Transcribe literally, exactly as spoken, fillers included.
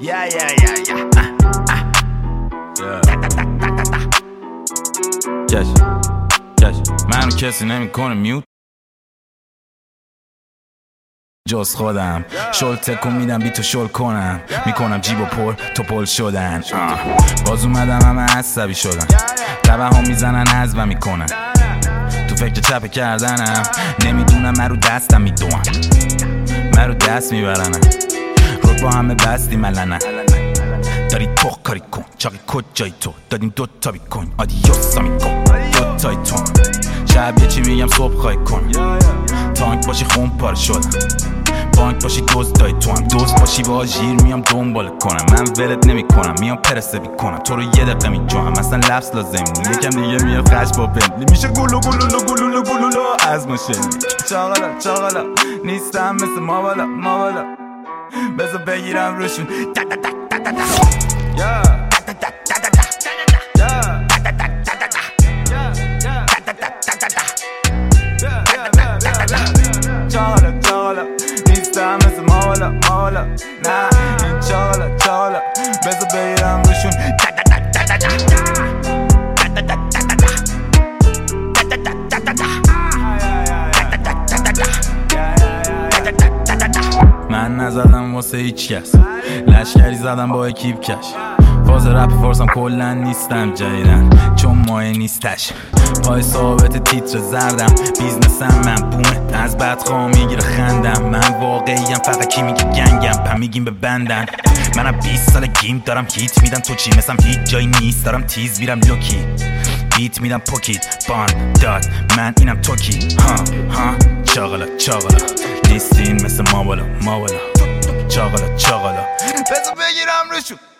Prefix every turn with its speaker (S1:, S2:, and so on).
S1: Yeah, yeah, yeah, yeah. Ah, ah. Yeah. Da, da, da, da, da, da.
S2: کش کش منو کسی نمیکنه میوت جز خودم شل تکون میدم بی تو شل کنم میکنم جیب و پر تو پل شدن آه. باز اومدم همه عصبی شدن قبه ها میزنن حزبم میکنن تو فکر چپه کردنم نمیدونم من رو دستم میدونم من رو دست میبرنم رود با همه بستی ملنه داری تو کاری کن چاقی کجایی تو دادیم دوتا بیکن آدیوسا میکن دوتای تو شب یه چی میگم صبح خواهی کن تانک باشی خون پاره شدم بانک باشی دوز دای تو هم دوز باشی با جیر میام دنبال کنم من ولت نمی کنم میام پرسه بی کنم تو رو یه دقیقه می جوام مثلا لفظ لازم یکم دیگه میاد خش با پندلی میشه گلو گلولو گلولو گلولو از مشلی چاقالا چاقالا نیستم مثل ما بالا ما بالا بذار بگیرم روشون دا دا دا دا دا دا یا دا دا دا دا دا یا دا دا دا دا دا چاقالا چاقالا نیستم مثل ما بالا ما بالا نه این چاقالا چاقالا بذار بگیرم روشون دا دا دا دا دا دا دا دا دا دا دا من نزدم واسه هیچ کس لشکری زدم با اکیب کش فاز رپ فارسم کلن نیستم جدیدن چون مایه نیستش پای ثابت تیتر زردم بیزنسم من بومه از بدخواه میگیره خندم من واقعیم فقط کی میگه گنگم پم میگیم به بندن منم بیست سال گیم دارم هیت میدم تو چی مثلم هیچ جایی نیست دارم تیز میرم لوکی بیت میدم پوکیت بان داد من اینم توکی ها ها چاقالا چاقالا نیستین مثل ما بالا ما بالا چاقالا چاقالا بذار بگیرم روشون